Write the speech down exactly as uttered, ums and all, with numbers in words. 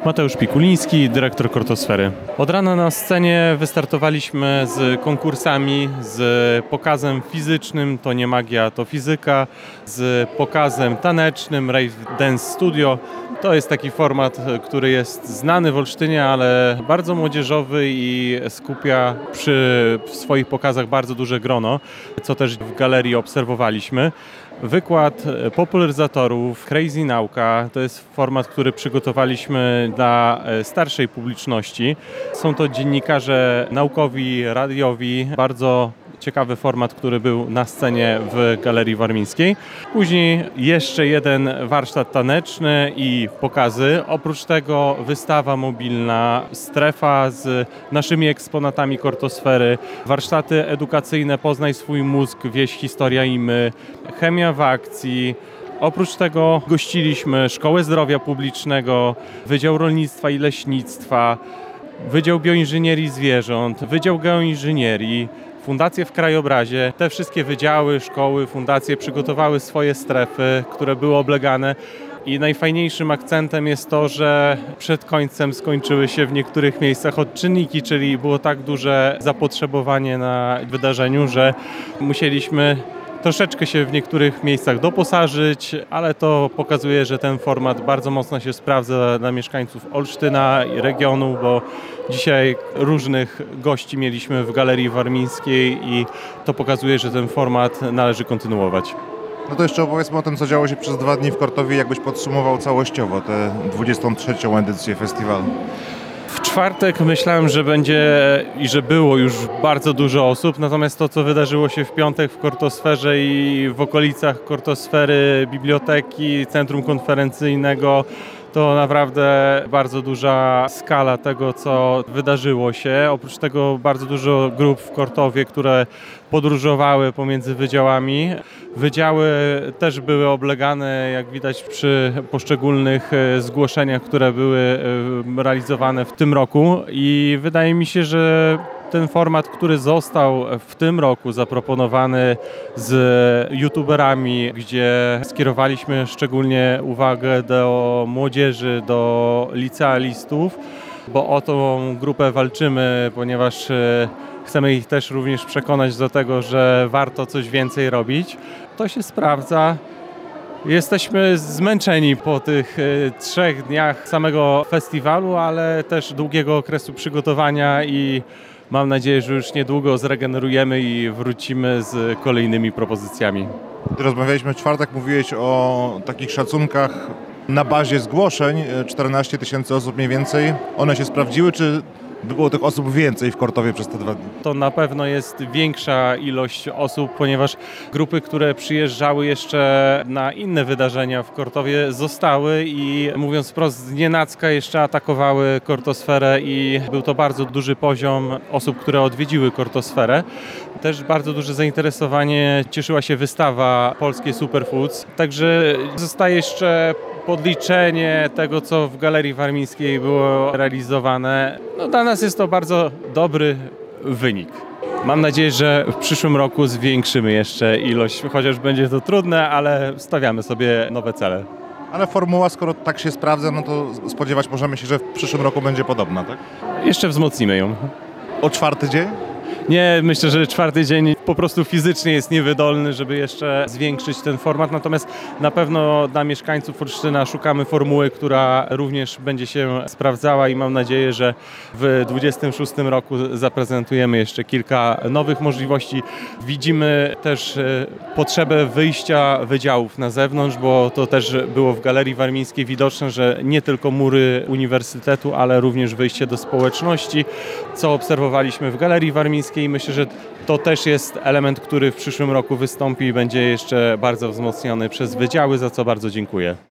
Mateusz Pikuliński, dyrektor Kortosfery. Od rana na scenie wystartowaliśmy z konkursami, z pokazem fizycznym, to nie magia, to fizyka, z pokazem tanecznym, Rave Dance Studio. To jest taki format, który jest znany w Olsztynie, ale bardzo młodzieżowy i skupia przy swoich pokazach bardzo duże grono, co też w galerii obserwowaliśmy. Wykład popularyzatorów, Crazy Nauka, to jest format, który przygotowaliśmy dla starszej publiczności. Są to dziennikarze naukowi, radiowi, bardzo ciekawy format, który był na scenie w Galerii Warmińskiej. Później jeszcze jeden warsztat taneczny i pokazy. Oprócz tego wystawa mobilna, strefa z naszymi eksponatami Kortosfery, warsztaty edukacyjne Poznaj swój mózg, wieś, historia i my, chemia w akcji. Oprócz tego gościliśmy Szkołę Zdrowia Publicznego, Wydział Rolnictwa i Leśnictwa, Wydział Bioinżynierii Zwierząt, Wydział Geoinżynierii, Fundacje w Krajobrazie. Te wszystkie wydziały, szkoły, fundacje przygotowały swoje strefy, które były oblegane. I najfajniejszym akcentem jest to, że przed końcem skończyły się w niektórych miejscach odczynniki, czyli było tak duże zapotrzebowanie na wydarzeniu, że musieliśmy troszeczkę się w niektórych miejscach doposażyć, ale to pokazuje, że ten format bardzo mocno się sprawdza dla mieszkańców Olsztyna i regionu, bo dzisiaj różnych gości mieliśmy w Galerii Warmińskiej i to pokazuje, że ten format należy kontynuować. No to jeszcze opowiedzmy o tym, co działo się przez dwa dni w Kortowie, jakbyś podsumował całościowo tę dwudziestą trzecią edycję festiwalu. W czwartek myślałem, że będzie i że było już bardzo dużo osób, natomiast to, co wydarzyło się w piątek w Kortosferze i w okolicach Kortosfery, biblioteki, centrum konferencyjnego, to naprawdę bardzo duża skala tego, co wydarzyło się. Oprócz tego bardzo dużo grup w Kortowie, które podróżowały pomiędzy wydziałami. Wydziały też były oblegane, jak widać przy poszczególnych zgłoszeniach, które były realizowane w tym roku i wydaje mi się, że ten format, który został w tym roku zaproponowany z youtuberami, gdzie skierowaliśmy szczególnie uwagę do młodzieży, do licealistów, bo o tą grupę walczymy, ponieważ chcemy ich też również przekonać do tego, że warto coś więcej robić. To się sprawdza. Jesteśmy zmęczeni po tych trzech dniach samego festiwalu, ale też długiego okresu przygotowania i mam nadzieję, że już niedługo zregenerujemy i wrócimy z kolejnymi propozycjami. Gdy rozmawialiśmy w czwartek, mówiłeś o takich szacunkach na bazie zgłoszeń, czternaście tysięcy osób mniej więcej. One się sprawdziły, czy było tych osób więcej w Kortowie przez te dwa dni? To na pewno jest większa ilość osób, ponieważ grupy, które przyjeżdżały jeszcze na inne wydarzenia w Kortowie, zostały i mówiąc wprost znienacka jeszcze atakowały Kortosferę i był to bardzo duży poziom osób, które odwiedziły Kortosferę. Też bardzo duże zainteresowanie cieszyła się wystawa Polskie Superfoods, także zostaje jeszcze podliczenie tego, co w Galerii Warmińskiej było realizowane. No, dla nas jest to bardzo dobry wynik. Mam nadzieję, że w przyszłym roku zwiększymy jeszcze ilość, chociaż będzie to trudne, ale stawiamy sobie nowe cele. Ale formuła, skoro tak się sprawdza, no to spodziewać możemy się, że w przyszłym roku będzie podobna, tak? Jeszcze wzmocnimy ją. O czwarty dzień? Nie, myślę, że czwarty dzień po prostu fizycznie jest niewydolny, żeby jeszcze zwiększyć ten format, natomiast na pewno dla mieszkańców Olsztyna szukamy formuły, która również będzie się sprawdzała i mam nadzieję, że w dwudziestym szóstym roku zaprezentujemy jeszcze kilka nowych możliwości. Widzimy też potrzebę wyjścia wydziałów na zewnątrz, bo to też było w Galerii Warmińskiej widoczne, że nie tylko mury uniwersytetu, ale również wyjście do społeczności, co obserwowaliśmy w Galerii Warmińskiej. I myślę, że to też jest element, który w przyszłym roku wystąpi i będzie jeszcze bardzo wzmocniony przez wydziały, za co bardzo dziękuję.